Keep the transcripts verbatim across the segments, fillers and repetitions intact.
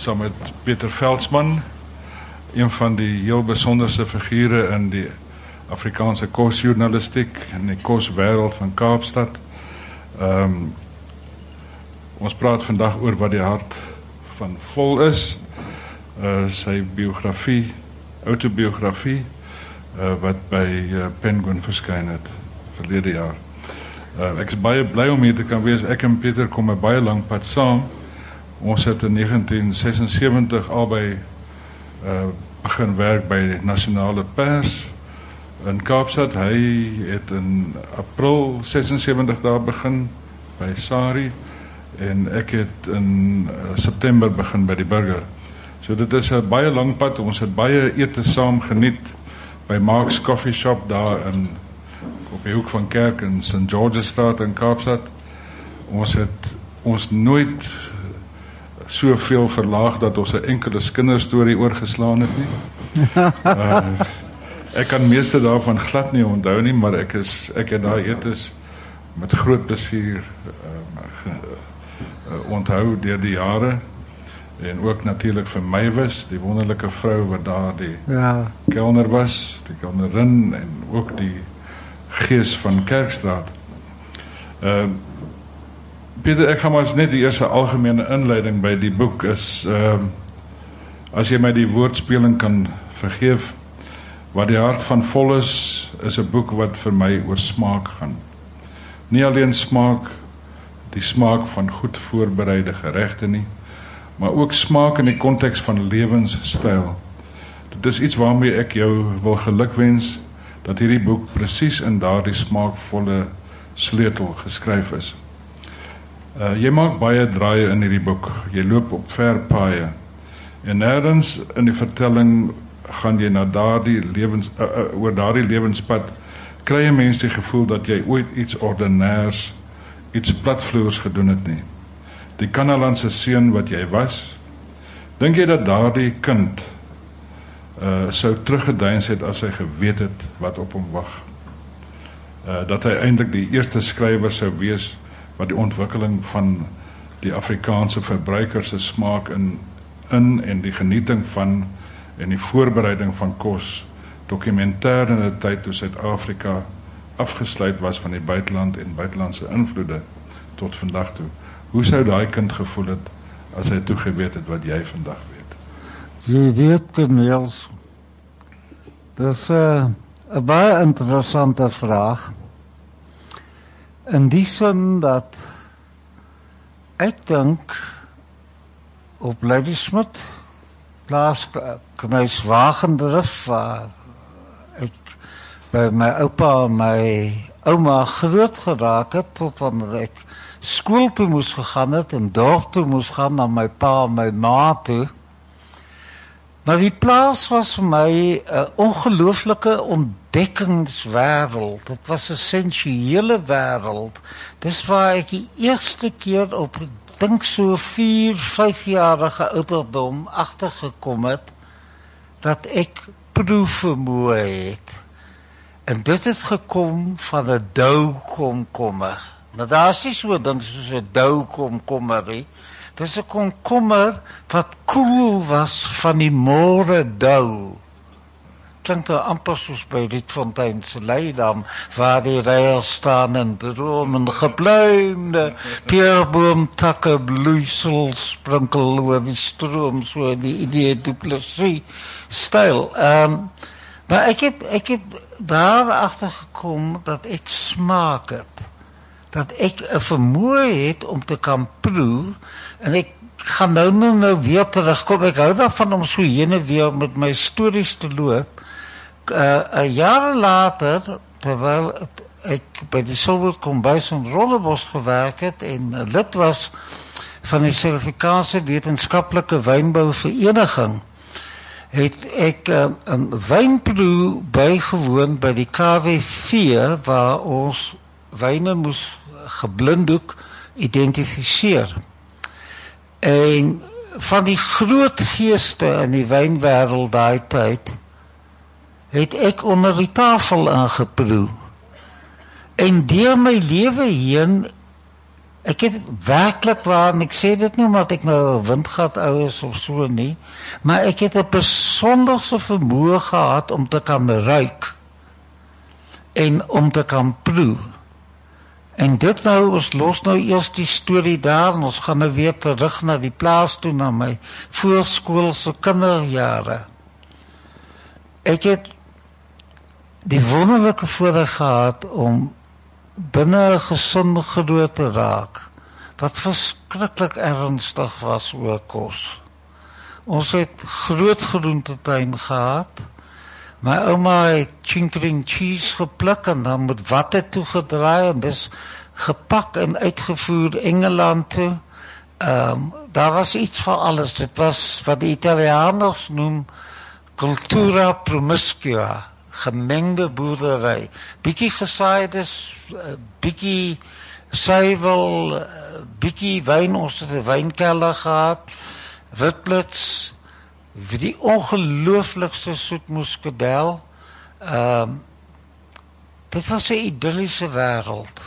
saam met Peter Veldsmann, een van die heel besonderse figure in die Afrikaanse kosjournalistiek en die koswêreld van Kaapstad. Um, ons praat vandag oor wat die hart van Vol is, uh, sy biografie, autobiografie, uh, wat by uh, Penguin verskyn het verlede jaar. Uh, ek is baie bly om hier te kan wees. Ek en Peter kom 'n baie lang pad saam. Ons het in negentien sesensewentig albei uh, begin werk by die Nasionale Pers in Kaapstad. Hy het in April sesensewentig daar begin by SARI en ek het in uh, September begin by die Burger. So dit is 'n baie lang pad. Ons het baie ete saam geniet by Mark's Coffee Shop daar in op die hoek van Kerk in Saint George's Straat in Kaapstad. Ons het ons nooit soveel verlaag dat ons 'n enkele kinderstorie oorgeslaan het nie. uh, ek kan meeste daarvan glad nie onthou nie, maar ek is ek het daai etes met groot plesier uh, ge, uh, onthou deur die jare. En ook natuurlik vir Mavis, die wonderlike vrou wat daar die ja. kelner was, die kelnerin en ook die gees van Kerkstraat. Uh, Peter, ek gaan maar net die eerste algemene inleiding by die boek is, uh, as jy my die woordspeling kan vergeef, wat die hart van Vol is, is 'n boek wat vir my oor smaak gaan. Nie alleen smaak, die smaak van goed voorbereide geregte nie, maar ook smaak in die konteks van lewenstyl. Dit is iets waarmee ek jou wil gelukwens, dat hierdie boek presies in daardie smaakvolle sleutel geskryf is. Uh, jy maak baie draaie in hierdie boek, jy loop op ver paaie, en nêrens in die vertelling gaan jy na daardie lewens, uh, uh, oor daardie lewenspad, kry jy mens die gevoel dat jy ooit iets ordinairs, iets platvloers gedoen het nie. Die Kanalandse seun wat jy was, dink jy dat daardie kind uh, sou teruggedeins het as hy geweet het wat op hom wag? Uh, dat hy eintlik die eerste skrywer sou wees wat die ontwikkeling van die Afrikaanse verbruiker se smaak in, in en die genieting van en die voorbereiding van kos dokumentêr in 'n tyd toe Suid-Afrika afgesluit was van die buiteland en buitelandse invloede tot vandag toe. Hoe sou daai kind gevoel het as hy toe geweet het wat jy vandag weet? Jy weet, Corneels, dit is 'n uh, baie interessante vraag. In die sin dat ek dink op Ladysmith, plaas Kruiswagendrif, waar ek by my oupa en my ouma groot geraak het, tot wanneer ek skool toe moes gegaan het en dorp toe moes gaan na my pa en my ma toe. Maar die plaas was vir my 'n ongelooflike ontdekkingswêreld. Dit was 'n sensuele wêreld. Dis waar ek die eerste keer op, dink so vier, vyfjarige ouderdom agtergekom het dat ek proefvermoë het. En dit het gekom van 'n doukomkommer. Nou daar is nie so 'n ding soos 'n doukomkommer nie. Dis 'n komkommer wat koel was van die môre dou. Klink nou amper soos by Rietfontein se Leidam, waar die rye staan en droom en gebluimde peerboomtakke bloeisels sprinkel oor die stroom, so die idee du Plessis styl. Um, maar ek het, ek het daar agtergekom dat ek smaak het. Dat ek 'n vermoë het om te kan proe, en ek gaan nou nou, nou weer terugkom. Ek hou daarvan om so heen en weer met my stories te loop. Uh, uh, jare later, terwyl het, ek by die Silwood Kombuis in Rondebosch gewerk het en uh, lid was van die Suid-Afrikaanse Wetenskaplike Wynbouvereniging, het ek uh, 'n wynproe bygewoon by die K W V, waar ons wyne moes geblinddoek identifiseer. En van die groot geeste in die wynwêreld daai tyd, het ek onder die tafel aangeproe. En deur my lewe heen ek het werklik waar, en ek sê dit nie omdat ek nou 'n windgat ou is of so nie, maar ek het 'n besonderse vermoë gehad om te kan ruik en om te kan proe. En dit nou, ons los nou eers die storie daar, en ons gaan nou weer terug na die plaas toe, na my voorskoolse kinderjare. Ek het die wonderlike voorreg gehad om binne 'n gesin groot te raak, wat verskriklik ernstig was oor kos. Ons het groot groentetuin gehad. My ouma het chinkering cheese gepluk en dan met watte toegedraai en dis gepak en uitgevoer Engeland toe. Um, daar was iets van alles. Dit was wat die Italianers noem cultura promiscua, gemengde boerdery. Bietjie gesaaides, bietjie suiwel, bietjie wyn, ons het 'n wynkelder gehad, witblits, die ongelooflikste soetmuskadel. Um, dit was 'n idilliese wêreld.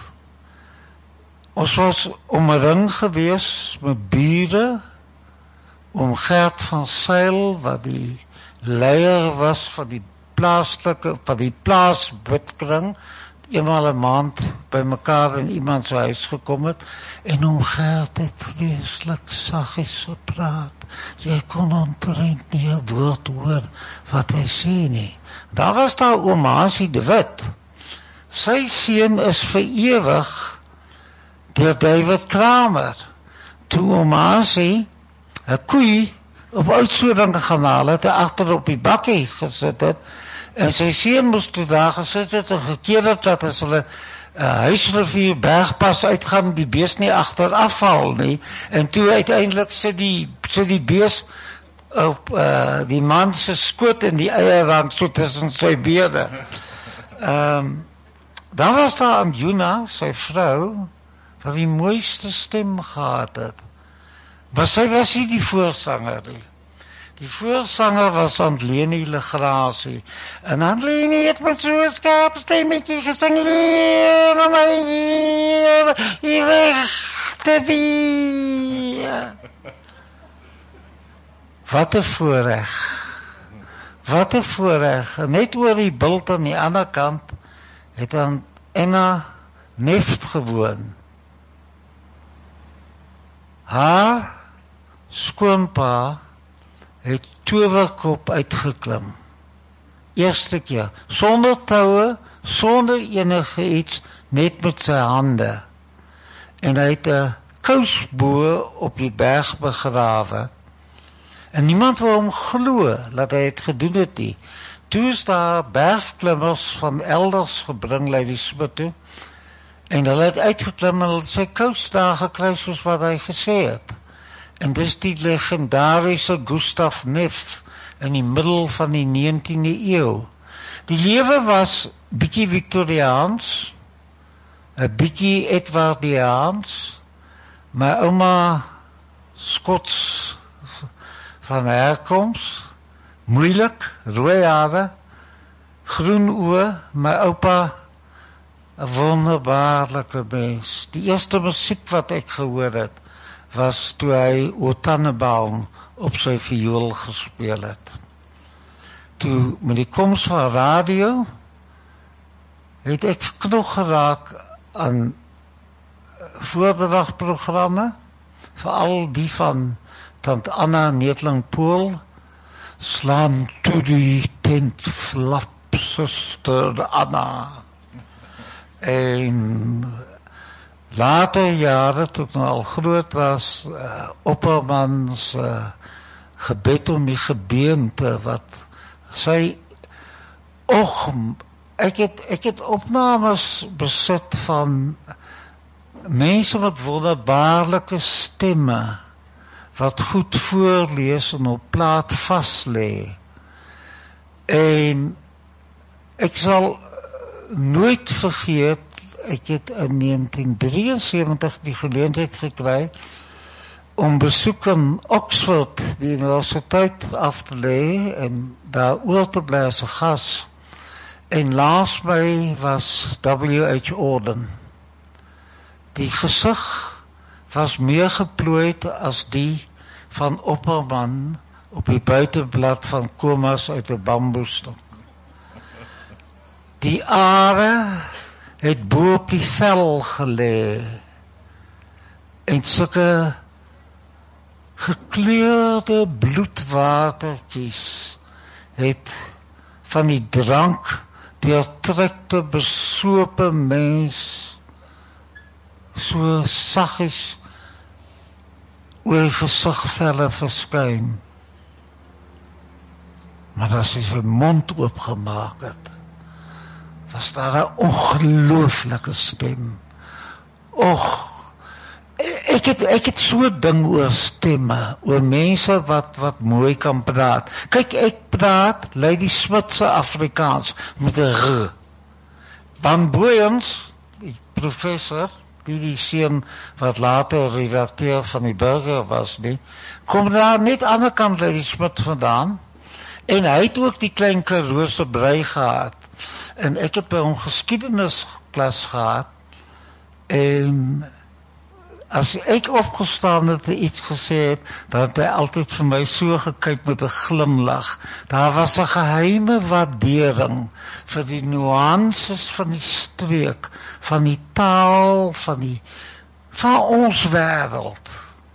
Ons was omring gewees met bure, om Gert van Sail, wat die leier was van die plaaslike, van die plaasbidkring, eenmaal 'n maand by mekaar in iemand se huis gekom het, en om Gert het vreeslik saggies gepraat. Jy kon omtrent nie 'n woord hoor wat hy sê nie. Daar was daar oom Hasie de Wit. Sy seun is vir ewig deur David Kramer. Toe oom Hasie 'n koei op Oudtshoorn gehaal het, agter op die bakkie gesit het, en sy seun moes toe daar gesit het en gekeer het dat as hulle uh, Huisrivier Bergpas uitgaan, die bees nie agteraf val nie, en toe uiteindelik sit die, sit die bees op uh, die man se skoot in die eierrand so tussen sy bene. Um, dan was daar Anjuna, sy vrou, wat die mooiste stem gehad het. Maar sy was nie die voorsanger nie. Die voorsanger was Antleni Legrasie. En Antleni het met so'n skerp stemmetjie gesing, leer my hier, hier weg te wees. Wat 'n voorreg. Wat 'n voorreg. Net oor die bult aan die ander kant het dan Enna Neft gewoon. Haar skoonpa het Towerkop uitgeklim. Eerste keer, sonder toue, sonder enige iets, net met sy hande. En hy het 'n kousbo op die berg begrawe. En niemand wou hom glo dat hy het gedoen het nie. Toe is daar bergklimmers van elders gebring lei die smid toe. En hulle het uitgeklim en hulle het sy kous daar gekry soos wat hy gesê het. En dis die legendarische Gustav Neff in die middel van die negentiende eeu. Die lewe was bietjie Victoriaans, 'n bietjie Edwardiaans, my ouma Skots van herkoms, moeilik, rooi hare, groen oë, my oupa 'n wonderbaarlike mens. Die eerste musiek wat ek gehoor het, was toe hy O Tannenbaum op sy viool gespeel het. Toe met die koms van radio, het ek verknoeg geraak aan voordragprogramme, veral die van Tant Anna Neetling-Pool, slaan toe die tent flap, suster Anna. En later jare, toe ek nou al groot was, uh, Oppermans uh, gebed om die gebeente, wat sy, och, ek het, ek het opnames besit van mense wat wonderbaarlike stemme, wat goed voorlees en op plaat vastlê. En ek sal nooit vergeet, ek het in negentien drieënsewentig die geleentheid gekry om besoek in Oxford, die universiteit af te lê en daar oor te bly as 'n gas. En laas my was W H Auden. Die gesig was meer geplooid as die van Opperman op die buitenblad van Komas uit 'n bamboestok. Die are het bo op die vel gelê en sulke gekleurde bloedwatertjies het van die drank deurtrekte besope mens so saggies oor die gesigvelle verskyn. Maar as hy sy mond oopgemaak het, was daar 'n ongelooflike stem. Och, ek het, ek het so 'n ding oor stemme, oor mense wat, wat mooi kan praat. Kyk, ek praat, Lady Smith Afrikaans, met 'n r. Van Boyens, die professor, die die seun wat later redakteur van die Burger was, nie, kom daar net aan die kant Lady Smith vandaan, en hy het ook die klein Karoose brei gehad, en ek het by hom geskiedenisklas gehad, en as ek opgestaan het en iets gesê het, dan het hy altyd vir my so gekyk met 'n glimlag. Daar was 'n geheime waardering vir die nuances van die streek, van die taal, van die van ons wêreld.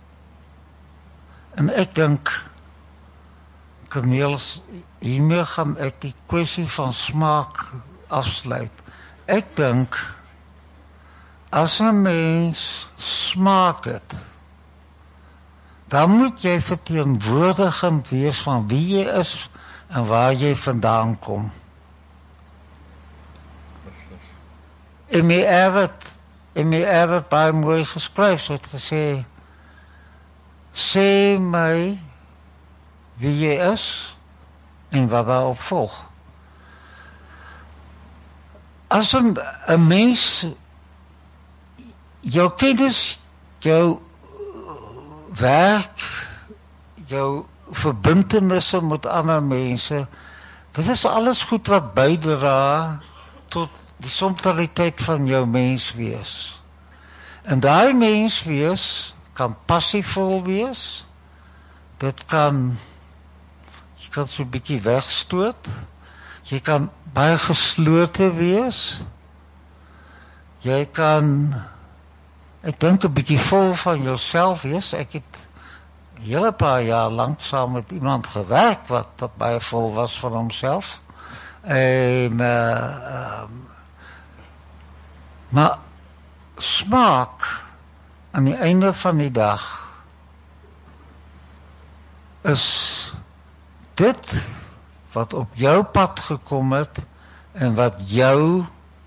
En ek dink, Cornelis, hiermee gaan ek die kwessie van smaak afsluit. Ek dink, as 'n mens smaak het, dan moet jy verteenwoordigend wees van wie jy is en waar jy vandaan kom. En my Everett, en my Everett baie mooi geskryf, sy het gesê, sê my wie jy is en wat daarop volg. As 'n 'n mens jou kennis, jou werk, jou verbintenisse met ander mense, dit is alles goed wat bydra tot die somtaliteit van jou menswees. En daai menswees kan passievol wees, dit kan, jy kan so 'n bietjie wegstoot, jy kan baie geslote wees, jy kan, ek dink 'n bietjie vol van jouself wees. Ek het 'n hele paar jaar lank saam met iemand gewerk wat, wat baie vol was van homself. En uh, um, maar smaak aan die einde van die dag is dit wat op jou pad gekom het en wat jou,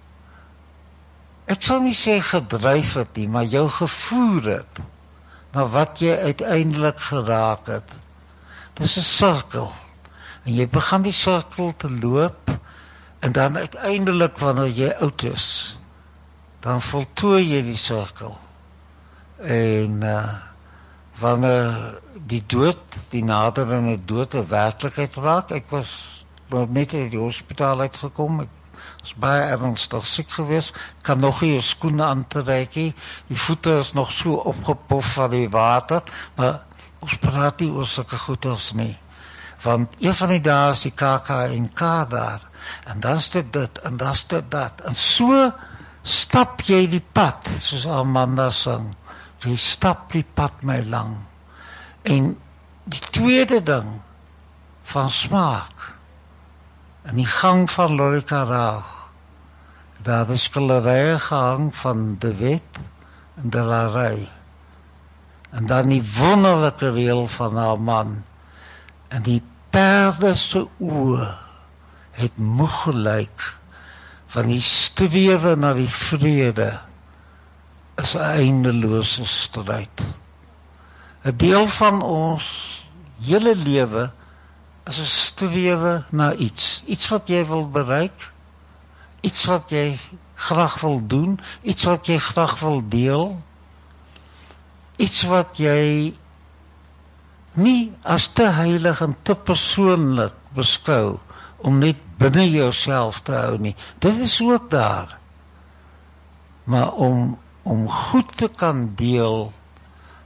ek sal nie sê gedryf het nie, maar jou gevoer het na wat jy uiteindelik geraak het. Dis 'n sirkel. En jy begin die sirkel te loop, en dan uiteindelik wanneer jy oud is, dan voltooi jy die sirkel. En uh, wanneer die dood, die naderende dood 'n werklikheid raak, ek was nog net uit die hospitaal uitgekom, ek is baie ernstig siek geweest, kan nog nie jou skoene aantrek nie, die voete is nog so opgepof van die water, maar ons praat nie oor sulke goeders nie, want een van die dae is die K K N K daar, en dan is dit dit, en dan is dit dat, en so stap jy die pad, soos Amanda sing, jy stap die pad my lang, en die tweede ding, van smaak, in die gang van Lorika Raag, daar is skilderye gehang van De Wet en De La Rey, en dan die wonderlike reël van haar man, en die perde se oë het moeg gelyk, van die strewe na die vrede, is 'n eindelose stryd. 'n Deel van ons hele lewe is 'n strewe na iets, iets wat jy wil bereik, iets wat jy graag wil doen, iets wat jy graag wil deel, iets wat jy nie as te heilig en te persoonlik beskou, om net binne jouself te hou nie. Dit is ook daar. Maar om, om goed te kan deel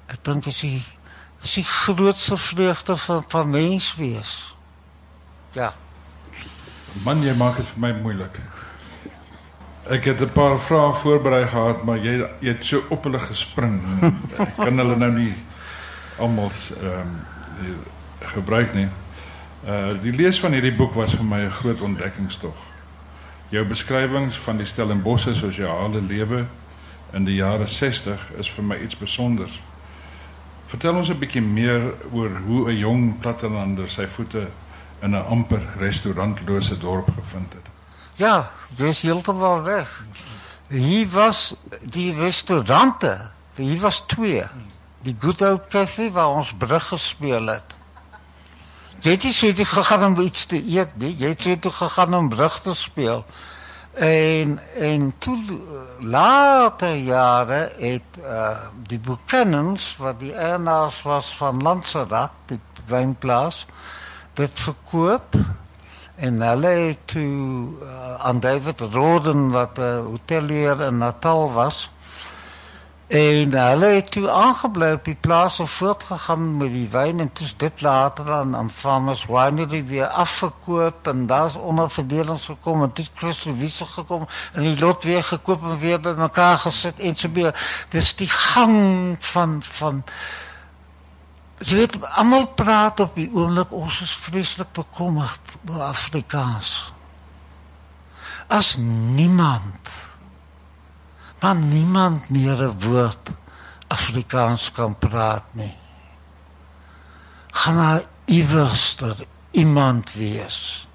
Ek dink is die, is die grootste vreugde van, van mens wees. Ja. Man, jy maak dit vir my moeilik. Ek het 'n paar vrae voorberei gehad, maar jy, jy het so op hulle gespring. Ek kan hulle nou nie almal um, gebruik nie. Uh, die lees van hierdie boek was vir my 'n groot ontdekkingstog. Jou beskrywings van die Stellenbosse sosiale lewe in die jare sestig is vir my iets besonders. Vertel ons 'n bietjie meer oor hoe 'n jong plattelander sy voete in 'n amper restaurantlose dorp gevind het. Ja, dis heeltemal weg. Hier was die restaurante, hier was twee. Die Good Old Cafe waar ons brug gespeel het. Jy het nie so toe gegaan om iets te eet nie, jy het so toe gegaan om brug te speel. En, en toe later jare het uh, die Buchanans, wat die eienaars was van Lanserat, die wijnplaas, dit verkoop. En hulle het toe uh, aan David Roden, wat 'n uh, hotelier in Natal was, en hulle het toe aangebly op die plaas en voortgegaan met die wyn, en toe is dit later aan, aan Farmers Winery weer afverkoop, en daar is onderverdelings gekom, en toe is Chris Louise gekom, en die lot weer gekoop en weer by mekaar gesit, en so meer. Dis die gang van, van jy weet, almal praat op die oomblik, ons is vreeslik bekommerd oor Afrikaans. As niemand, maar niemand meer 'n woord Afrikaans kan praat nie, gaan daar iewers er iemand wees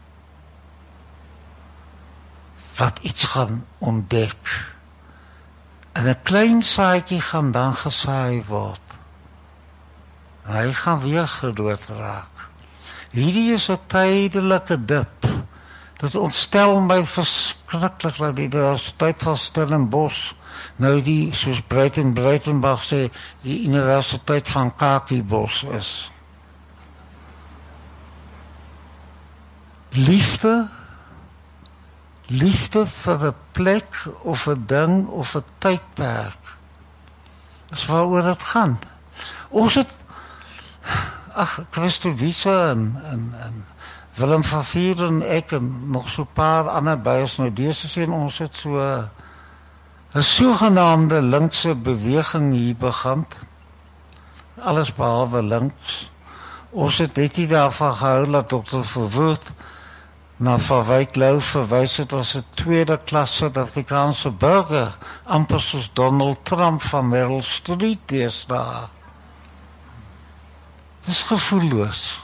wat iets gaan ontdek. En 'n klein saadjie gaan dan gesaai word. Hy gaan weer gedood raak. Hierdie is 'n tydelike dip. Dit ontstel my verskriklik dat die Universiteit van Stellenbosch nou die, soos Breiten Breitenbach sê, die Universiteit van Kakiebos is. Liefde, liefde vir 'n plek of 'n ding of 'n tydperk, is waaroor dit gaan. Ons het Ach, Christo Wiese en, en, en Willem van Vier en ek en nog so 'n paar ander by ons nou dese sien, ons het so 'n sogenaamde linkse beweging hier begin. Alles behalwe links. Ons het net nie daarvan gehou dat dokter Verwoerd na Van Wyk Lou verwys het as 'n tweede klas Suid-Afrikaanse burger, amper soos Donald Trump van Meryl Streep deesdae. Dit is gevoelloos.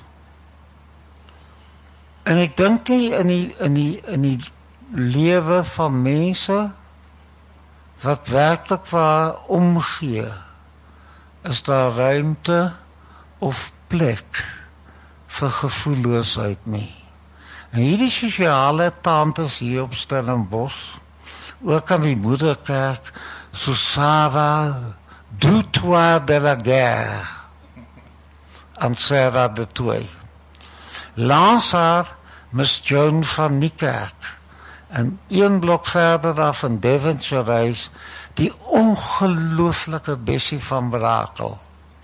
En ek dink nie in die, in die, in die lewe van mense wat werklik waar omgee, is daar ruimte of plek vir gevoelloosheid nie. En hierdie sosiale tantes hier op Stellenbosch, ook aan die moederkerk, so Sarah Dutoit de la Guerre, aan Sarah de Toey. Langs haar Miss Joan van Niekerk, en een blok verder af in Devonshire reis, die ongelooflike Bessie van Brakel.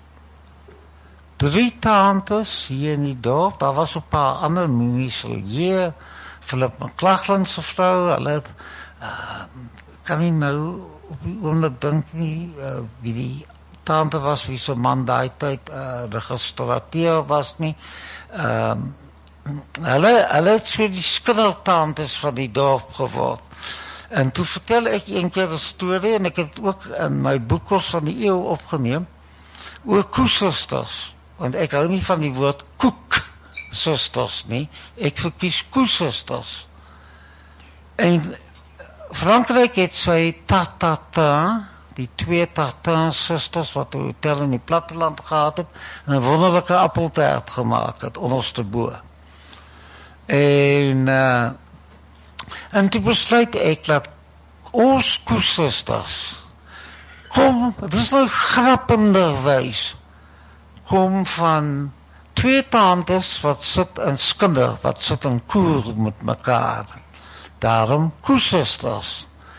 Drie tantes hier in die dorp, daar was 'n paar ander mimi's, hier, Philip McLachlan se vrou, hulle het, uh, kan nie nou op die oomblik dink nie, uh, wie die tante was, wie se man daai tyd uh, registrateur was nie. Uh, hulle, hulle het so die skillertantes van die dorp geword. En toe vertel ek een keer 'n storie, en ek het ook in my boekels van die eeu opgeneem, oor koesusters. Want ek hou nie van die woord koeksusters nie, ek verkies koesusters. En Frankryk het sy Tartatin, die twee Tartin-susters wat 'n hotel in die platteland gehad het, en 'n wonderlike appeltaart gemaak het, onderste bo. En, uh, en toe besluit ek dat ons koesusters, kom, het is nou grappenderwys, kom van twee tantes wat sit in skinder, wat sit in koer met mekaar. Daarom koesusters.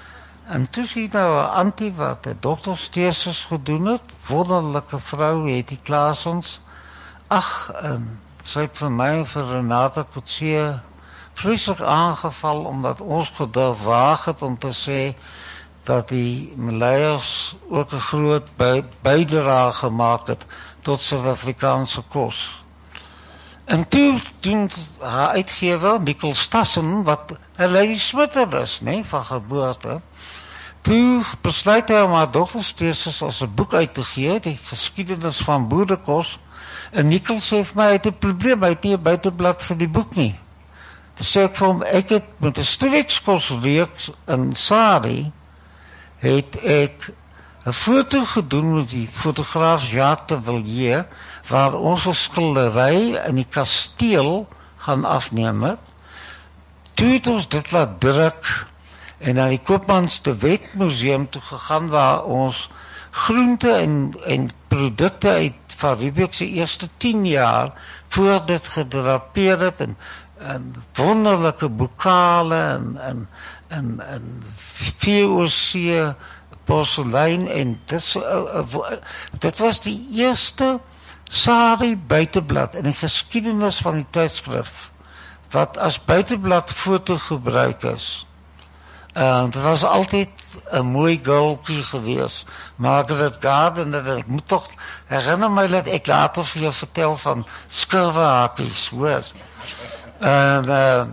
En toe sien nou 'n antie wat 'n doktersteeses gedoen het, wonderlike vrou, het die Klaasens. Ag, en sy het vir my en vir Renata Kutsie vreeslik aangeval, omdat ons gedurf waag het om te sê dat die Maleiers ook 'n groot by, bydrae gemaak het tot Suid-Afrikaanse kos. En toe doen haar uitgewer, Nicol Stassen, wat 'n Lady Smitter is, nee, van geboorte, toe besluit hy om haar doktersteeses as 'n boek uit te gee, die geskiedenis van boerekos, en Nicol sê vir my, hy het 'n probleem, hy het nie 'n buiteblad vir die boek nie. Toe sê ek vir hom, ek het met 'n streekskosreeks in Sari, het ek 'n foto gedoen met die fotograaf Jacques de Villiers, waar ons 'n skildery in die kasteel gaan afneem het. Toe het ons dit laat druk en na die Koopmans de Wet Museum toe gegaan, waar ons groente en, en produkte uit van Riebeeck se eerste tien jaar voor dit gedrapeer het, en, en wonderlike bokale en, en, en, en V O C porselein, en dit, uh, uh, dit was die eerste Sari buiteblad in die geskiedenis van die tydskrif wat as buiteblad foto gebruik is. Uh, dit was altyd 'n mooi girltjie gewees, Margaret Gardner. Ek moet tog herinner my dat ek later vir jou vertel van skurwehakies, hoor. En uh,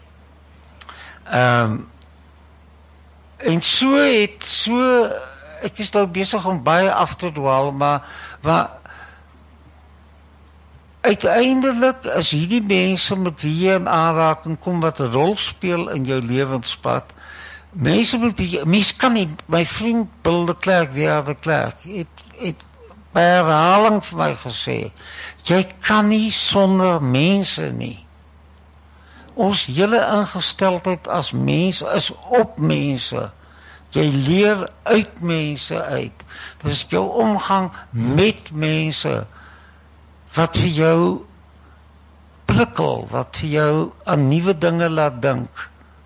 um, en so het so ek is nou besig om baie af te dwaal, maar maar uiteindelik is hierdie mense met wie jy in aanraking kom wat 'n rol speel in jou lewenspad. Mense met wie mens kan nie, my vriend Bill de Klerk, weer de Klerk, het, het by herhaling vir my gesê, jy kan nie sonder mense nie. Ons hele ingesteldheid as mens is op mense. Jy leer uit mense uit. Dit is jou omgang met mense wat vir jou prikkel, wat vir jou aan nuwe dinge laat dink.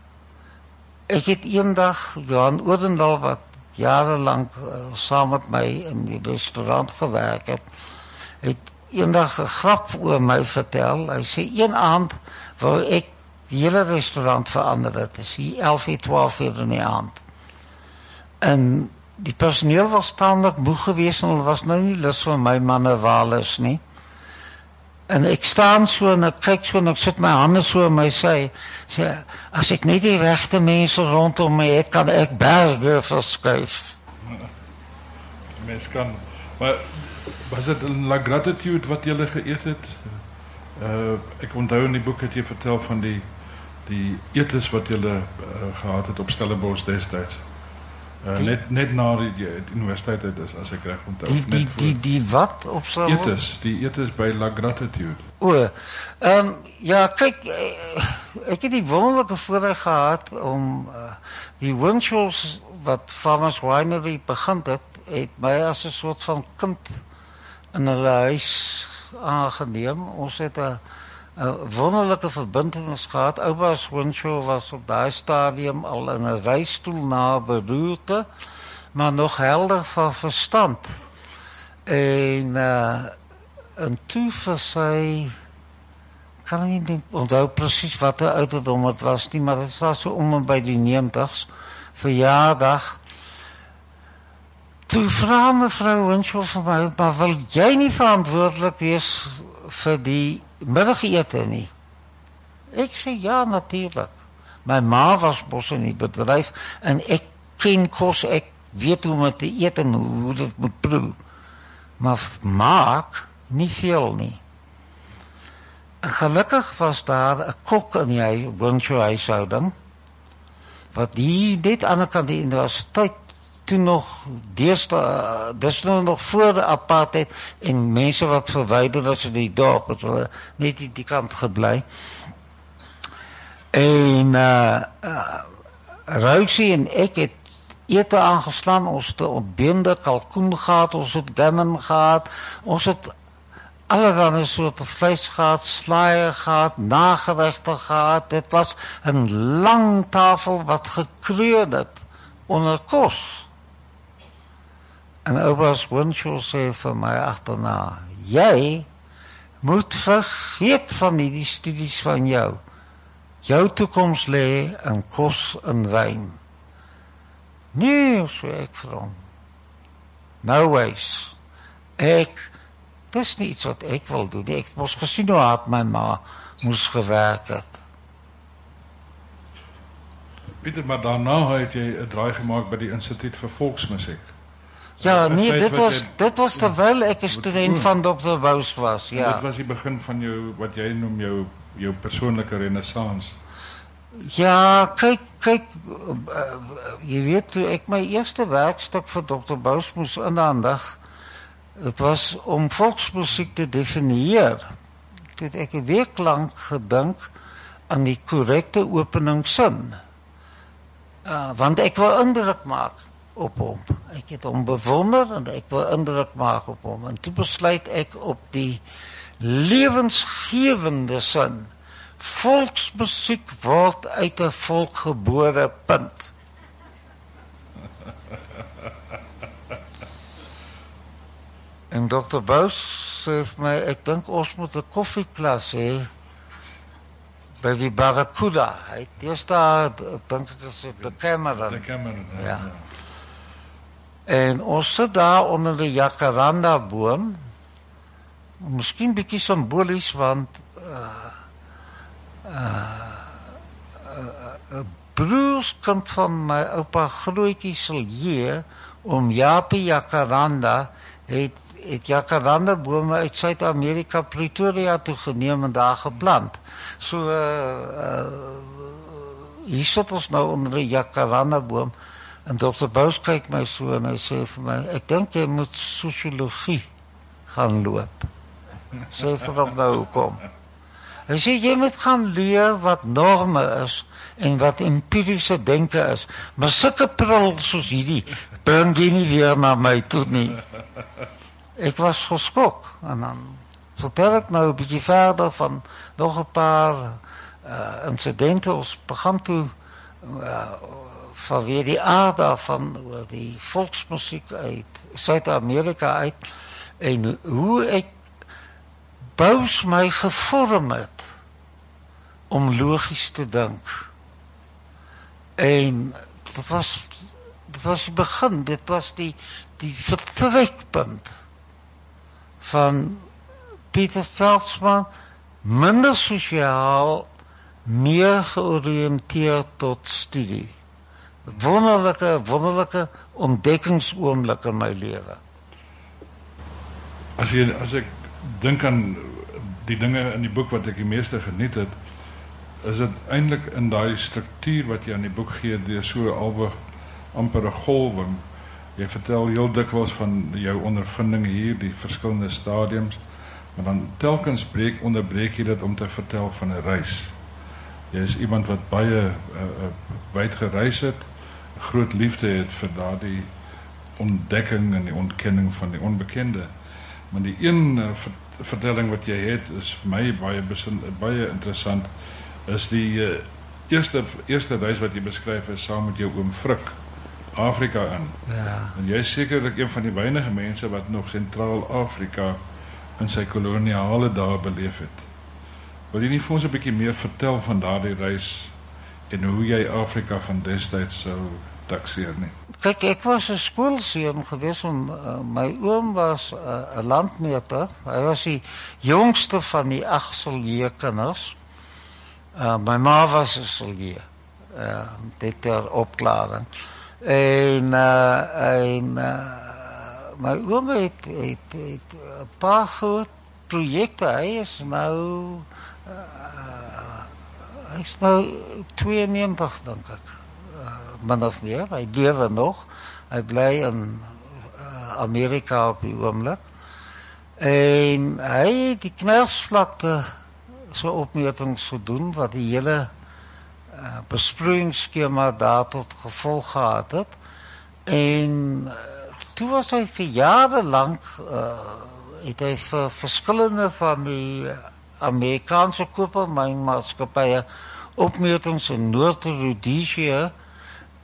Ek het eendag Johan Oudendal, wat jarelang uh, saam met my in die restaurant gewerk het, het eendag 'n grap oor my vertel. Hy sê een aand wou ek die hele restaurant verander. Dit is hier elf uur, twaalf uur in die aand. En die personeel was taamlik moeg geweest en hulle was nou nie lus vir my manne walus nie. En ek staan so en ek kyk so en ek sit my hande so in my sy, sê, as ek net die regte mense rondom my het, kan ek berge verskuif. Mens kan, maar was dit La Gratitude wat jy geëet het? Uh, ek onthou in die boek het jy vertel van die, die etes wat jy uh, gehad het op Stellenbosch destyds. Uh, net, net na die, die universiteit het is, as ek reg onthou. Die, die, die, die wat op so? Etes, die etes by La Gratitude. O, um, ja, kyk, ek het die wonderlike voorreg gehad om uh, die Winshaws wat Farmers Winery begin het, het my as 'n soort van kind in hulle huis aangeneem. Ons het 'n 'n wonderlike verbintenis gehad. Oupa's Winshaw was op daai stadium al in 'n reistoel na beroerte, maar nog helder van verstand. En uh, en toe vir sy, kan ek nie onthou presies wat 'n ouderdom het was nie, maar dit was so om en by die negentigs verjaardag. Toe vra mevrou Winshaw vir my, maar wil jy nie verantwoordelik wees vir die middagete nie? Ek sê ja, natuurlik. My ma was mos in die bedryf en ek ken kos, ek weet hoe om te eet en hoe dit moet proe. Maar maak nie veel nie. En gelukkig was daar 'n kok in die Winshaw huishouding wat die net aan die kant die universiteit toe nog deesdae, dis nou nog voor die apartheid en mense wat verwyder was in die dorp, het hulle net die, die kant gebly. En uh, uh, Rousey en ek het ete aangeslaan, ons het ontbeende kalkoen gehad, ons het gammon gehad, ons het allerlei soorte vleis gehad, slaaië gehad, nageregte gehad. Dit was 'n lang tafel wat gekreun het onder kos. En oupa's Winshaw sê vir my agterna, jy moet vergeet van die, die studies van jou. Jou toekoms lê in kos en wyn. Nee, so ek vir hom. No ways. Ek, dis nie iets wat ek wil doen. Ek moes gesien hoe hard my ma moes gewerk het. Pieter, maar daarna het jy 'n draai gemaak by die Instituut vir Volksmusiek. Ja, nee, Feit dit wat was, jy- dit was terwyl ek 'n Wat student doen? van dokter Bous was, En ja. Dit was die begin van jou, wat jy noem jou, jou persoonlike renessans. Ja, kyk, kyk, uh, jy weet toe ek my eerste werkstuk vir dokter Bous moes inhandig, het was om volksmusiek te definieer. Toe het ek 'n week lank gedink aan die korrekte openingssin. Uh, want ek wil indruk maak op hom. Ek het hom bewonder en ek wil indruk maak op hom. En toe besluit ek op die lewensgewende sin. Volksmusiek word uit 'n volk gebore, punt. En dokter Bous sê vir my, ek dink ons moet 'n koffieklas hê by die Barracuda. Hy het eers daar, ek dink ek is dit, de Cameron. De Cameron, ja. Ja. En ons sit daar onder die jacaranda boom. Miskien bietjie simbolies, want uh, uh, 'n broerskind van my oupa Grootjie Silje, om Japie Jacaranda, het, het jacaranda bome uit Suid-Amerika Pretoria toe geneem en daar geplant. So, uh, uh, hier sit ons nou onder die jacaranda boom, en dokter Bous kyk my so en hy sê vir my, ek dink jy moet sosiologie gaan loop. Sê vir hom nou hoekom. Hy sê jy moet gaan leer wat norme is en wat empiriese denke is. Maar sulke prul soos hierdie bring jy nie weer na my toe nie. Ek was geskok en dan vertel ek nou 'n bietjie verder van nog 'n paar uh, incidente. Ons begin toe uh, vanweer die aard daarvan, oor die volksmusiek uit Suid-Amerika uit, en hoe ek Bous my gevorm het om logies te dink. En dit was, dit was die begin, dit was die, die vertrekpunt van Pieter Veldsmann, minder sosiaal, meer georiënteerd tot studie. Wonderlike, wonderlike ontdekkingsoomlik in my lewe. As jy, as ek dink aan die dinge in die boek wat ek die meeste geniet het, is dit eintlik in daai struktuur wat jy aan die boek gee, deur so alwe amper 'n golwing. Jy vertel heel dikwels van jou ondervinding hier, die verskillende stadiums, maar dan telkens breek, onderbreek jy dit om te vertel van 'n reis. Jy is iemand wat baie uh, uh, wyd gereis het, 'n groot liefde het vir daardie ontdekking en die ontkenning van die onbekende. Maar die een uh, vertelling wat jy het, is vir my baie, baie interessant, is die uh, eerste, eerste reis wat jy beskryf is saam met jou oom Frik, Afrika in. Ja. En jy is sekerlik een van die weinige mense wat nog Sentraal-Afrika in sy koloniale dae beleef het. Wil jy nie vir ons 'n bietjie meer vertel van daardie reis en hoe jy Afrika van destyds sou takseer nie? Kijk, ek was 'n skoolseun gewees, en uh, my oom was 'n uh, landmeter. Hy was die jongste van die agt Silje-kinders. Uh, my ma was 'n Silje, uh, dit ter opklaring. En, uh, en uh, my oom het, het, het 'n paar groot projekte. Hy is nou, uh, hy is nou tweeënnegentig, dink ek. Min of meer, hy lewe nog, hy bly in uh, Amerika op die oomblik, en hy het die Knersvlakte so opmetings gedoen, wat die hele uh, besproeiingsskema daar tot gevolg gehad het, en uh, toe was hy vir jare lank, uh, het hy vir verskillende van die Amerikaanse kopermynmaatskappye opmetings in Noord-Rhodesië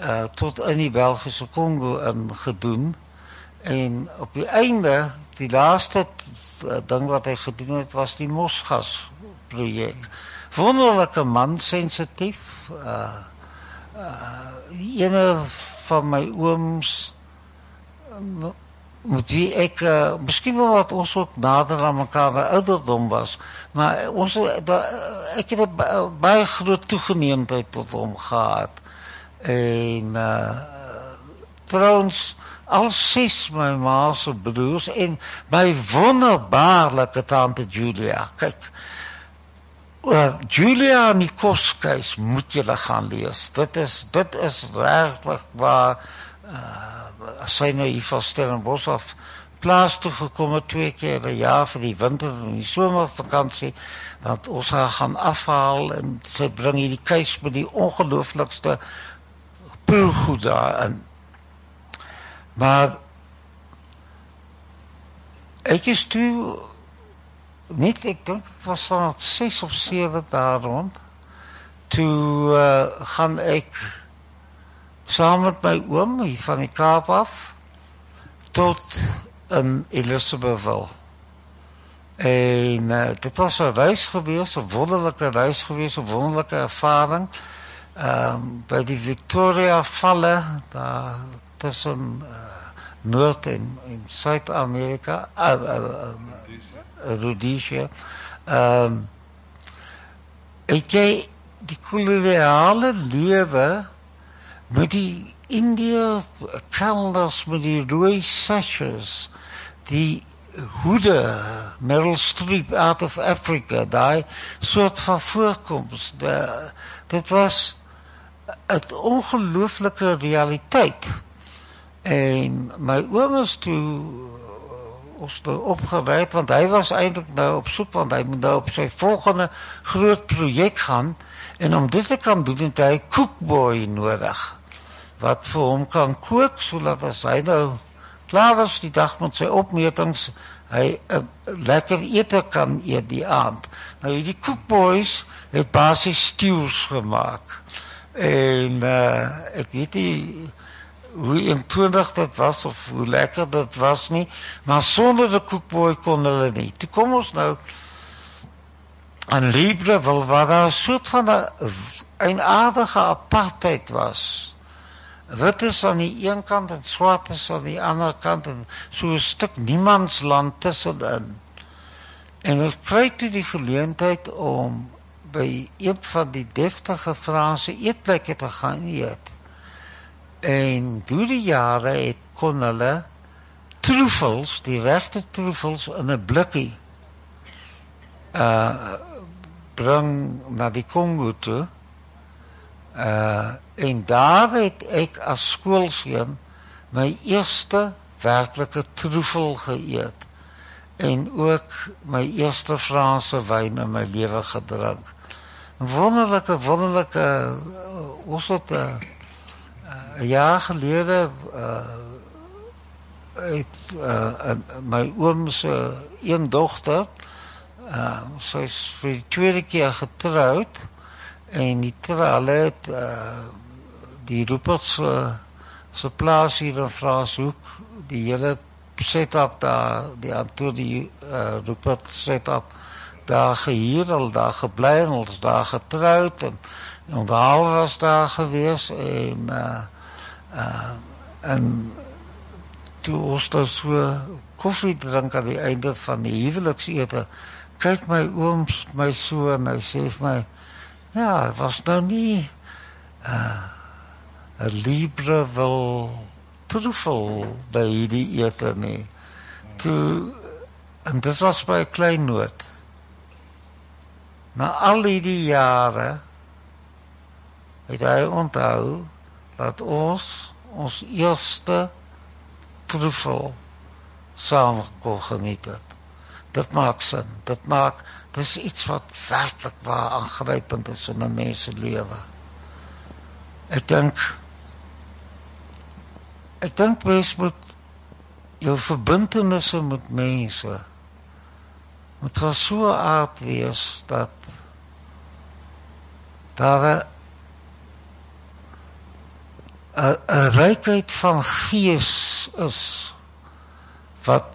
uh, tot in die Belgische Congo ingedoen. En op die einde, die laaste uh, ding wat hy gedoen het, was die Mosgas projek. Wonderlike man, sensitief. Uh, uh, ene van my ooms, uh, met wie ek, uh, miskien wel wat ons ook nader aan mekaar by ouderdom was, maar ons, da, ek het een baie groot toegeneemdheid tot hom gehad. En uh, trouwens, al ses my ma's broers en my wonderbaarlike tante Julia. Kyk, uh, Julia en die Koskuis moet julle gaan lees. Dit is, dit is werkelijk waar uh, sy nou hier van Stellenbosch af plaas toe gekomen twee keer per jaar vir die winter en die somervakansie, want ons gaan afhaal en sy bring hier die kuis met die ongelooflikste proegoed daarin. Maar ek is toe, net ek dink het was van het ses of zeven daar rond, toe uh, gaan ek saam met my oom hier van die Kaap af tot in Elizabethville. En uh, dit was een reis geweest, een wonderlijke reis geweest, een wonderlijke ervaring. Um, by die Victoria Valle, daar tussen uh, Noord- en, en Zuid-Amerika, uh, uh, uh, Rhodesia, um, het jy die koloniale lewe met die Indië kelders, met die rooi sashes, die hoede, Meryl Streep out of Africa, die soort van voorkomst, de, dit was het ongelooflijke realiteit. En my oom is toe ons nou opgeleid, want hy was eintlik nou op soek, want hy moet nou op sy volgende groot projek gaan, en om dit te kan doen, het hy koekboy nodig, wat vir hom kan kook, sodat as hy nou klaar is die dag met sy opmetings, hy uh, lekker ete kan eet die aand. Nou die koekboys het basis stews gemaakt. En uh, ek weet nie hoe eentonig dit was of hoe lekker dit was nie, maar sonder die koekboy kon hulle nie. Toe kom ons nou aan Libreville, waar daar een soort van een eienaardige apartheid was. Wit is aan die een kant en swart is aan die ander kant en so 'n stuk niemandsland tussenin. En ons kry toe die geleentheid om by een van die deftige Franse eetplekke te gaan eet. En deur die jare het kon hulle truffels, die regte truffels in 'n blikkie uh, bring na die Congo toe. Uh, en daar het ek as skoolseun my eerste werklike troefel geëet en ook my eerste Franse wyn in my lewe gedrink. Wonderlike, wonderlike, uh, ons het uh, een jaar gelede uh, het uh, my oomse een dochter, uh, sy is vir die tweede keer getrouwd, en die hulle het uh, die Ruperts uh, se plaas hier in Franshoek, die hele set-up daar, die Antonie uh, Rupert set-up daar gehuur, al daar gebly en ons daar getrouwd en die onthaal was daar gewees en uh, uh, en toe ons daar so koffie drink aan die einde van die huweliksete, kyk my ooms my so en hy sê vir my, ja, het was nou nie uh, een Libreville truffel by hierdie ete nie. Toe, en dit was by 'n klein noot. Na al die jare het hy onthou dat ons ons eerste truffel saam kon geniet het. Dit maak sin. Dit maak, dit is iets wat werklik waar aangrypend is in 'n mens se lewe. Ek dink ek dink mens moet jou verbintenisse met mense moet van so 'n aard wees dat daar 'n 'n 'n rykheid van gees is wat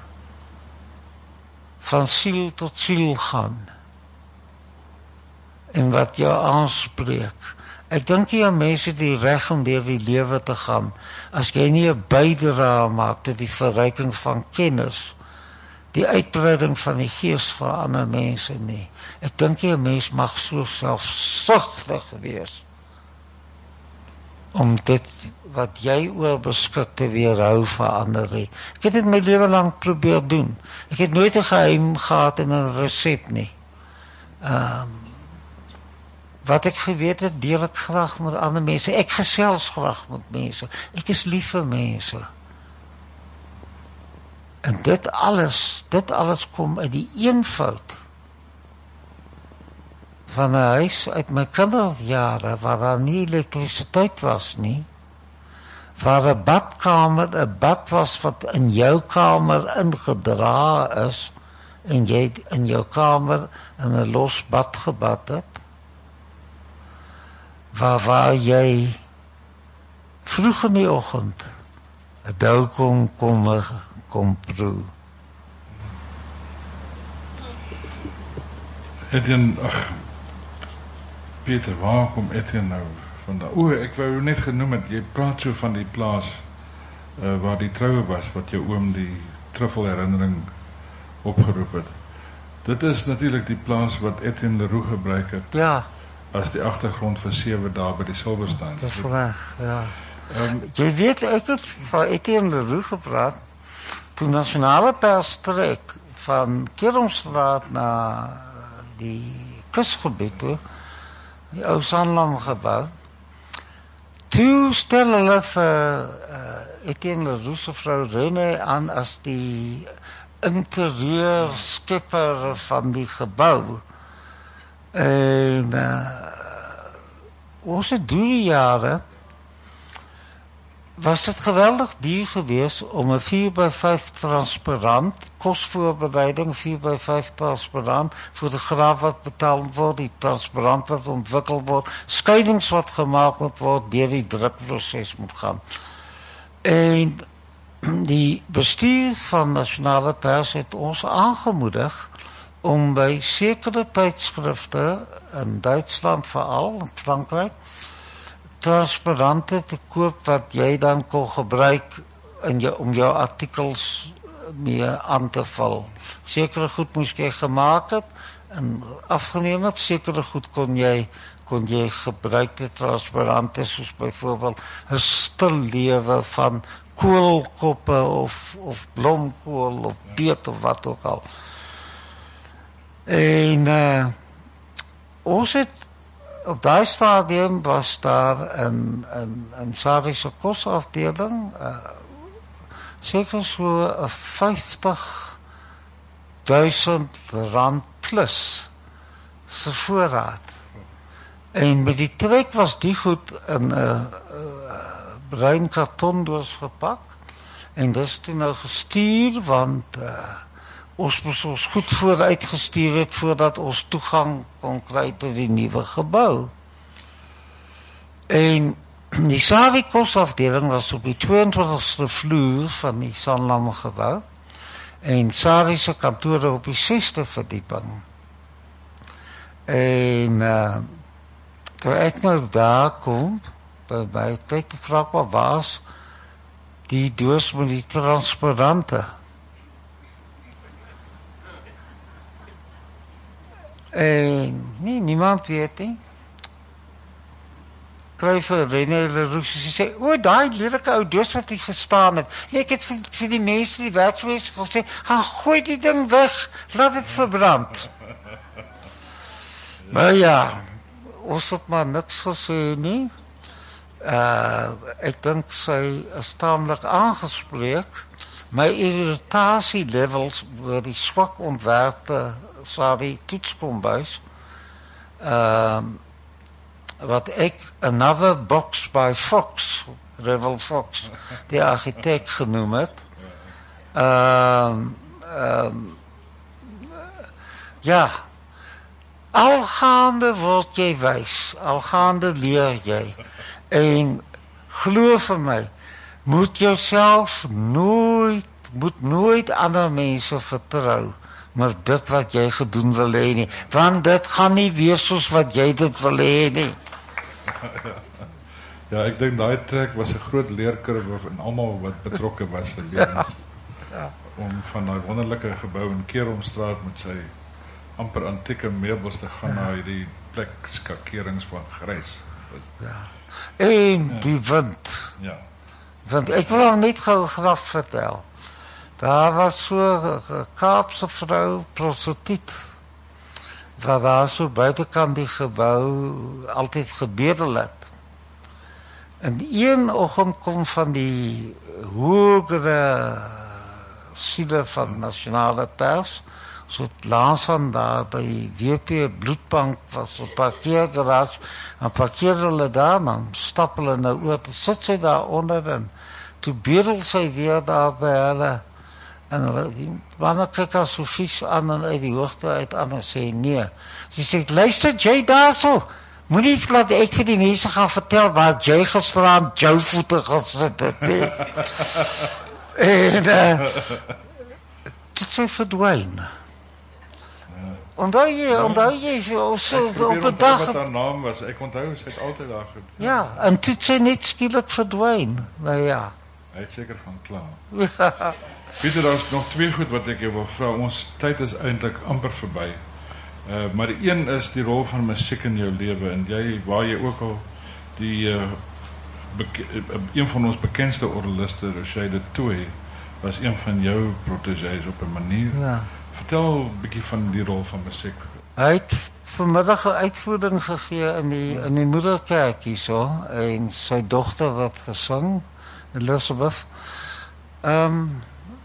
van siel tot siel gaan en wat jou aanspreek. Ek dink jy mense die reg om deur die lewe te gaan as jy nie 'n bydrae maak tot die verryking van kennis, die uitbreiding van die gees van ander mense nie. Ek dink jy 'n mens mag so selfsugtig wees om dit wat jy oor beskik te weerhou vir ander nie. Ek het dit my lewe lank probeer doen. Ek het nooit 'n geheim gehad en 'n resep nie. Ehm um, Wat ek geweet het, deel ek graag met ander mense. Ek gesels graag met mense. Ek is lief vir mense. En dit alles, dit alles kom uit die eenvoud van 'n huis uit my kinderjare waar daar nie elektrisiteit was nie. Waar 'n badkamer 'n bad was wat in jou kamer ingedra is en jy in jou kamer in 'n los bad gebad het. Waar, waar jy vroeg in die oggend 'n dou kom kom kom proe. Etienne, ag Pieter, waar kom Etienne nou vandaan? O, ek wou net genoem het, jy praat so van die plaas uh, waar die troue was, wat jou oom die truffelherinnering opgeroep het. Dit is natuurlik die plaas wat Etienne Leroux gebruik het. Ja. As die agtergrond vir sewe dae by die Silverstein. Dis reg, ja. Um, jy weet, ek het van Etienne Leroux gepraat, toe nasionale perstrek van Kerumstraat na die kusgebied toe, die ou Sanlam gebou, toe stel hulle vir uh, Etienne Leroux se vrou René aan as die interieur skipper van die gebou. En uh, ons het drie jare was dit geweldig duur geweest om 'n vier by vyf transparant, kosvoorbereiding vier by vyf transparant, fotograaf wat betaal word, die transparant wat ontwikkel word, skeidings wat gemaak moet word, deur die drukproses moet gaan. En die bestuur van Nasionale Pers het ons aangemoedig om by sekere tydskrifte in Duitsland veral, in Frankryk, transparante te koop wat jy dan kon gebruik in jou, om jou artikels mee aan te vul. Sekere goed moes jy gemaak het en afgeneem het, sekere goed kon jy kon jy gebruikte transparante soos byvoorbeeld 'n stil lewe van koolkoppe of of blomkool of beet of wat ook al. En uh, ons het op daai stadium was daar een een een Sarische kosafdeling, uh, seker so 'n vyftig duisend rand plus se voorraad. En met die trek was die goed in 'n uh, uh, bruin kartondoos gepak en dis toe nou gestuur want uh, ons moes ons goed vooruit gestuur het voordat ons toegang kon kry tot die nuwe gebou. En die Sari kosafdeling was op die twee en twintigste vloer van die Sanlam gebou en Sari se kantore op die sesde verdieping. En uh, toe ek nou daar kom, by my kyk die vraag wat was die doos met die transparante. En nee, niemand weet nie. Kry vir René Leroux, sy sê, o, daai lelike ou doos wat jy verstaan het. Nee, ek het vir, vir die mense die werksmense gesê, gaan gooi die ding weg, laat dit verbrand. Maar ja, ons het maar niks gesê nie. Uh, ek dink sy is taamlik aangespreek. My irritasie levels oor die swak ontwerpte Sari toetskombuis, uh, wat ek Another Box by Fox, Revel Fox, die architect genoem het. Uh, uh, ja, algaande word jy wys, algaande leer jy. En glo vir my, moet jouself nooit, moet nooit ander mense vertrou, maar dit wat jy gedoen wil hê nie, want dit gaan nie wees soos wat jy dit wil hê nie. Ja, ek dink daai trek was 'n groot leerkurwe vir almal wat betrokke was se lewens. Ja. Om van daai wonderlike gebou in Keromstraat met sy amper antieke meubels te gaan ja. na hierdie plek skakerings van grys. Ja. En die wind. Ja. Want ek wil nog net gou graag vertel. Daar was so 'n Kaapse vrou, prostituut, wat daar so buitekant die gebou altyd gebedel het. En een oggend kom van die hogere siele van nasionale pers, so laas aan daar by die W P bloedbank was 'n parkeergarage, en parkeer hulle daar, dan stap hulle nou oor, sit sy daar onder, en toe bedel sy weer daar by hulle, en hulle, die manne kyk as so vies aan, en uit die hoogte uit aan, en sê nee. Sy sê, luister jy daar so, moenie laat ek vir die mense gaan vertel waar jy gisteraan jou voete gesit het, nee. En uh, dit sy verdwyn. Onthou jy, onthou jy, so, so op 'n dag... wat haar naam was, ek onthou, sy het altyd daar gedoen. Ja, en toe sy net skielik verdwyn, nou ja. Hy het seker gaan klaar. Ja. Pieter, daar is nog twee goed wat ek jou wil vra, ons tyd is eintlik amper verby. Uh, maar die een is die rol van musiek in jou lewe, en jy, waar jy ook al die, uh, beke, uh, een van ons bekendste orgeliste, Rochelle de Toey, was een van jou protégés op 'n manier. Ja. Vertel 'n bietjie van die rol van musiek. Hy het vanmiddag 'n uitvoering gegee in die, in die moederkerk hierso, en sy dogter wat gesing, Elizabeth. Um,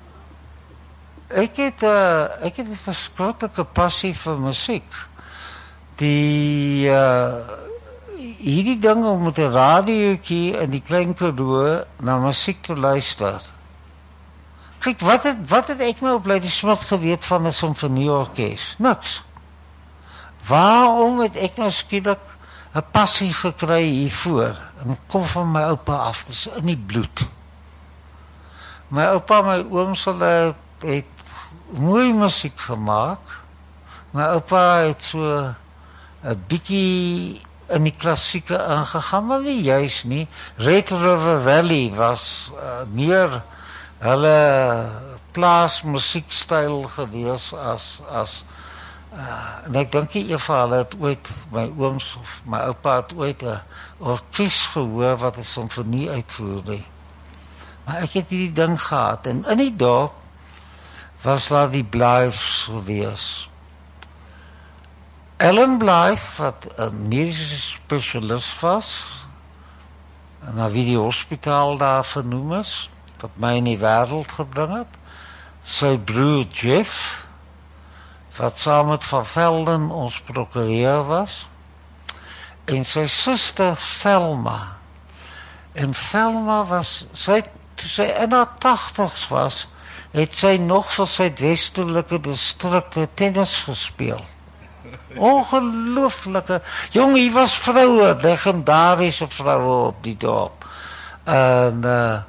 Ek het, uh, ek het 'n verskriklike passie vir musiek. Die, uh, hierdie ding om met 'n radiootjie in die klein Karoo na musiek te luister. Kyk, wat het, wat het ek nou op Ladysmith geweet van 'n simfonieorkes? Niks. Waarom het ek nou skielik 'n passie gekry hiervoor? En dit kom van my oupa af, dit is in die bloed. My oupa, my ooms, hulle het mooi musiek gemaak. My oupa het so 'n bietjie in die klassieke ingegaan, maar nie juis nie. Red River Valley was uh, meer hulle plaas musiekstyl gewees as as uh, en ek dink nie Eva hulle het ooit, my ooms of my oupa het ooit 'n orkes gehoor wat 'n simfonie uitvoer nie. Maar ek het hierdie ding gehad, en in die dorp was daar die Blythes gewees. Ellen Blythe, wat 'n medische specialist was, en na wie die hospitaal daar vernoem is, wat my in die wêreld gebring het, sy broer Jeff, wat saam met Van Velden ons prokureur was, en sy suster Thelma. En Thelma was, sy, toe sy in haar tachtigs was, het sy nog vir sy westelike distrikte tennis gespeel. Ongelooflike, jong, hier was vroue, legendarische vroue op die dorp. En, uh,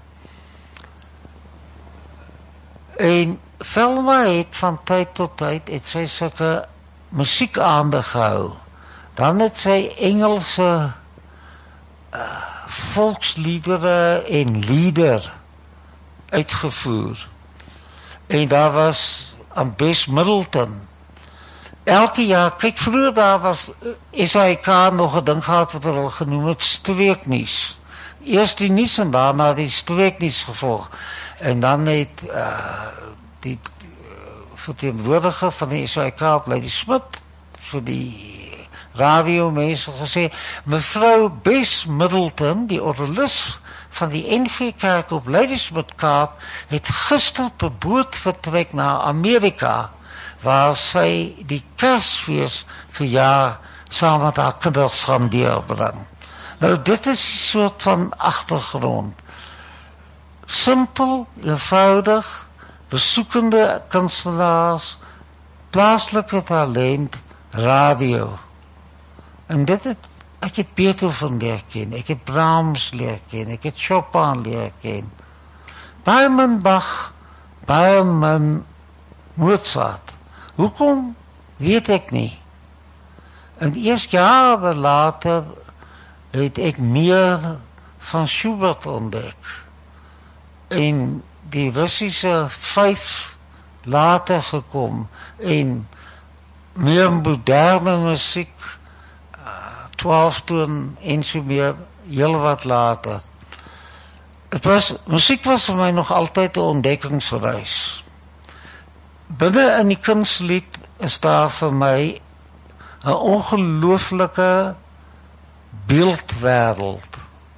en Thelma het van tyd tot tyd, het sy sulke musiekaande gehou. Dan het sy Engelse uh, volksliedere en lieder uitgevoer. En daar was aan Bess Middleton. Elke jaar, kyk, vroeger daar was S A I K nog 'n ding gehad wat hulle genoem het streeknuus. Eers die nuus en daarna die streeknuus gevolg. En dan het uh, die uh, verteenwoordiger van die S A I K op Ladysmith vir die radio mense gesê, mevrou Bess Middleton, die orgelis van die N G Kerk op Ladysmith Kaap, het gister per boot vertrek na Amerika, waar sy die Kersfees verjaar saam met haar kinders gaan deurbring. Nou, dit is 'n soort van agtergrond. Simpel, eenvoudig, besoekende kunstenaars, plaaslike talent, radio. En dit het ek het Beethoven leer ken, ek het Brahms leer ken, ek het Chopin leer ken. Baie min Bach, baie min Mozart. Hoekom? Weet ek nie. En eerst jare later het ek meer van Schubert ontdek. En die Russische vyf later gekom en meer moderne muziek, twaalf toon en so meer, heel wat later. Het was, muziek was vir my nog altyd 'n ontdekkingsreis. Binne in die kunstlied is daar vir my 'n ongelooflike beeldwêreld.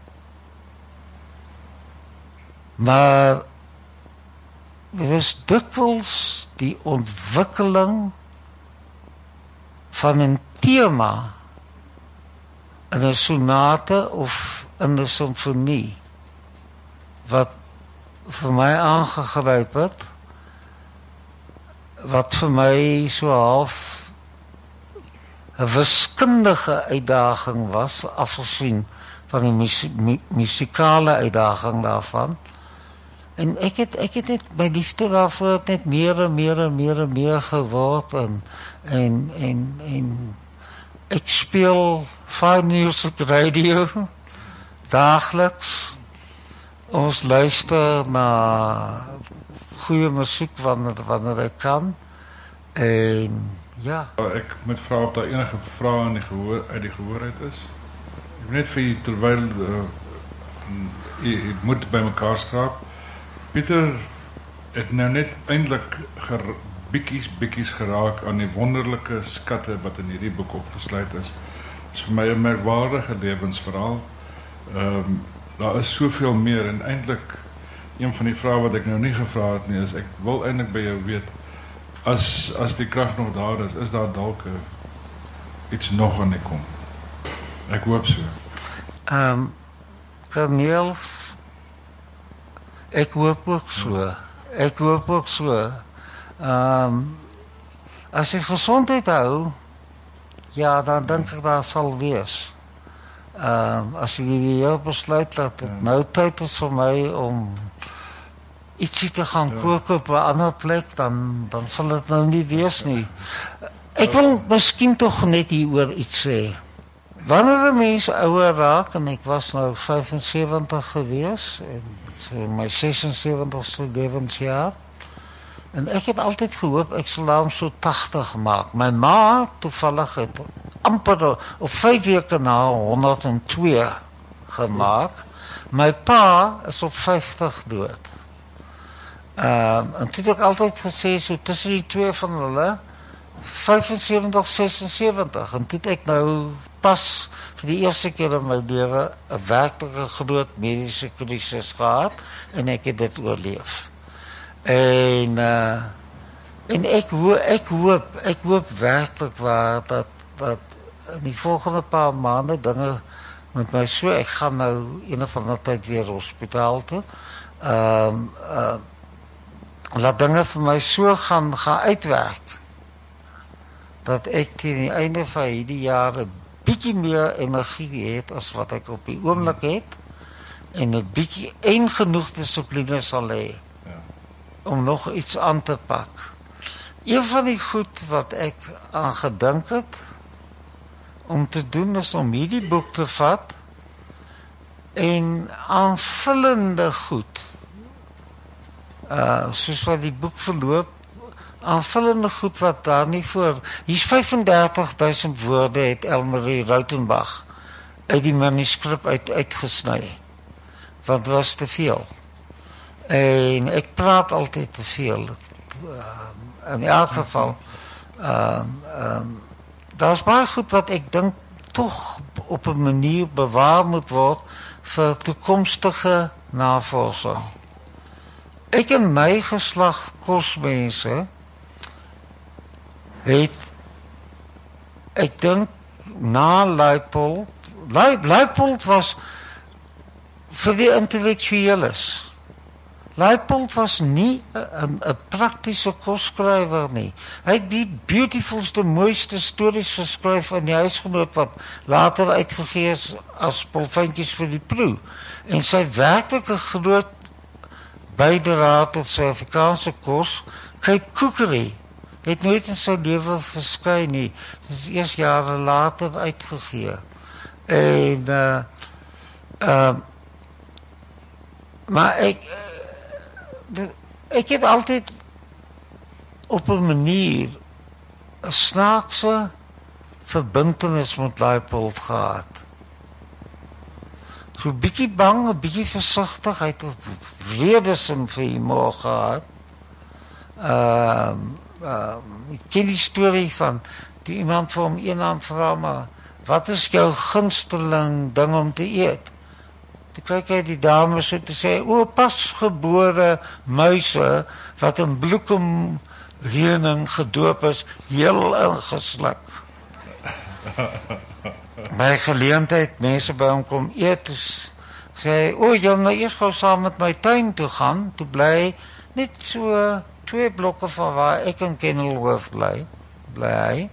Maar dit is dikwels die ontwikkeling van 'n tema in 'n sonate of in 'n simfonie wat vir my aangegryp het, wat vir my so half 'n wiskundige uitdaging was, afgesien van die musie, musikale uitdaging daarvan. En ek het, ek het net, my liefde daarvoor het net meer en meer en meer en meer geword en, en, en, en ek speel Fine Music Radio dagelijks. Ons luister na goeie muziek wanneer, wanneer ek kan. En ja. Ek moet vra of daar enige vrae in die gehoor, uit die gehoorheid is. Ek wil net vir u, terwyl uh, u moet by mekaar skraap. Pieter het nou net eintlik bikkies bikkies geraak aan die wonderlike skatte wat in hierdie boek opgesluit is. Dit is vir my 'n merkwaardige lewensverhaal. Ehm um, daar is soveel meer en eintlik een van die vrae wat ek nou nie gevra het nie is, ek wil eintlik by jou weet, as as die krag nog daar is, is daar dalk iets nog aan die kom. Ek hoop so. Ehm um, Corneel, ek hoop ook so. Ek hoop ook so. Ehm um, as jy gesondheid hou, ja, dan dink ek daar sal wees. Ehm um, as jy die heel besluit dat het ja. nou tyd is vir my om ietsie te gaan ja. kook op 'n ander plek, dan dan sal dit nou nie wees nie. Ek wil miskien tog net hieroor iets sê. Wanneer 'n mens ouer raak, en ek was nou vyf en sewentig gewees en so my ses en sewentigste lewensjaar, en ek het altyd gehoop ek sal hom so tagtig maak. My ma toevallig het amper op vyf weke na honderd en twee gemaak. My pa is op vyftig dood. Um, en toen heb ik altijd gezegd, so tussen die twee van hulle, vyfensewentig, sesensewentig. En toen heb ik nou pas voor de eerste keer in mijn leven een werkelijke groot medische crisis gehad. En ik heb dit oorleef. En, uh, en ik, ik, hoop, ik hoop werkelijk waar dat, dat in die volgende paar maanden dingen met mij zo, ik ga nou een of andere tijd weer hospitaal toe. Um, uh, laat dinge vir my so gaan, gaan uitwerk, dat ek teen die einde van hierdie jaar 'n bietjie meer energie het as wat ek op die oomblik het, en 'n bietjie en genoeg dissipline sal hê ja. om nog iets aan te pak. Een van die goed wat ek aan gedink het om te doen is om hierdie boek te vat en aanvullende goed, Uh, soos wat die boek verloop, aanvullende goed wat daar nie voor, hier's vyfendertig duisend woorde het Elmarie Rautenbach uit die manuskrip uit, uitgesny, want het was te veel. En ek praat altyd te veel, uh, in elk geval, uh, um, daar is baie goed wat ek dink toch op 'n manier bewaar moet word vir toekomstige navorsing. Ek en my geslag kosmense het, ek dink na Leipold, Leipold was vir die intellektueles. Leipold was nie 'n 'n praktiese kosskrywer nie. Hy het die beautifulste, mooiste stories geskryf in die Huisgenoot wat later uitgegee is as Polfyntjies vir die Proe. En sy werklike groot bydrae tot Suid-Afrikaanse kos, Cape Cookery, het nooit in sy lewe verskyn nie. Dit is eers jare later uitgegee. En uh, uh, maar ek uh, ek het altyd op 'n manier 'n snaakse verbintenis met Leipold gehad. So 'n bietjie bang, 'n bietjie versigtig, hy het 'n vredesin vir humor gehad. Ehm uh, uh, ek ken die storie van die iemand vir hom eendag vra, maar wat is jou gunsteling ding om te eet? Toe kyk hy die dame so te sê, o, pasgebore muise wat in bloekomheuning gedoop is, heel ingesluk. By geleentheid mense by hom kom eet, sê hy, o, jy wil nou eers gou saam met my tuin toe gaan, toe bly net so twee blokke van waar ek in Kenilworth bly, bly hy.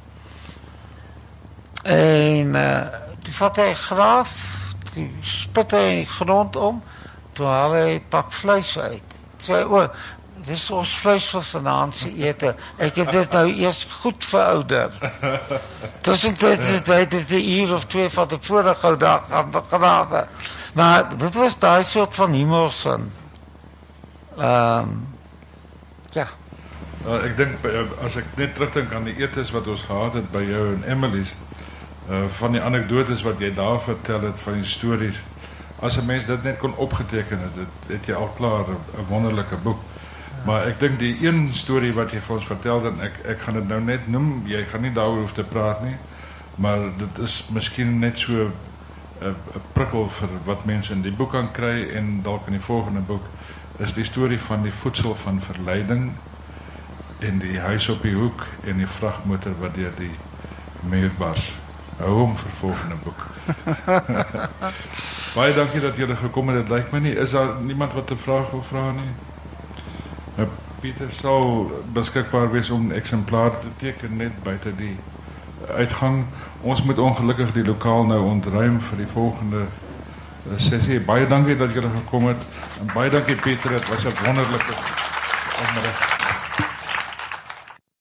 En uh, toe vat hy graaf, toe spit hy die grond om, toe haal hy 'n pak vleis uit. Toe sê hy, o, dit is ons vleis vir vanaand se ete. Ek het dit nou eers goed verouder. Tussentyd het hy dit 'n uur of twee van tevore gegrawe. Maar dit was daai soort van humorsin. Ehm um, ja. Uh, ek dink, as ek net terugdink aan die etes wat ons gehad het by jou en Emily's, uh, van die anekdotes wat jy daar vertel het, van die stories, as 'n mens dit net kon opgeteken het, het, het jy al klaar 'n wonderlike boek. Ja. Maar ek dink die een storie wat jy vir ons vertel, en ek, ek gaan dit nou net noem, jy gaan nie daaroor hoef te praat nie, maar dit is miskien net so 'n uh, prikkel vir wat mense in die boek kan kry, en dalk in die volgende boek, is die storie van die voedsel van verleiding, en die huis op die hoek, en die vragmotor wat deur die muur bars. Hou hom vir volgende boek. Baie dankie dat julle gekom het, dit lyk my nie. Is daar niemand wat 'n vraag wil vra nie? Nou, Pieter sal beskikbaar wees om 'n eksemplaar te teken net buite die uitgang. Ons moet ongelukkig die lokaal nou ontruim vir die volgende sessie. Baie dankie dat julle gekom het, en baie dankie Pieter, dit was 'n wonderlike onderhoud.